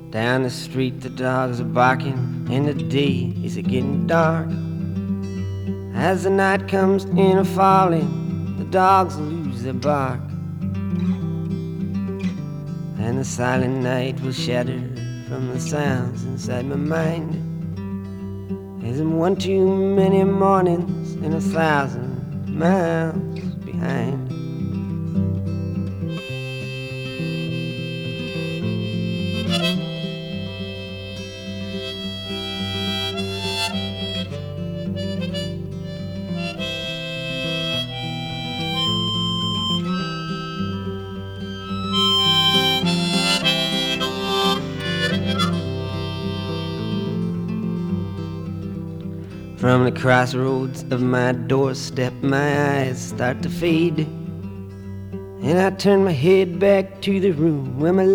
Down the street the dogs are barking, and the day is getting dark. As the night comes in a falling, the dogs lose their bark, and the silent night will shatter from the sounds inside my mind. There's one too many mornings and 1,000 miles behind. From the crossroads of my doorstep, my eyes start to fade, and I turn my head back to the room where my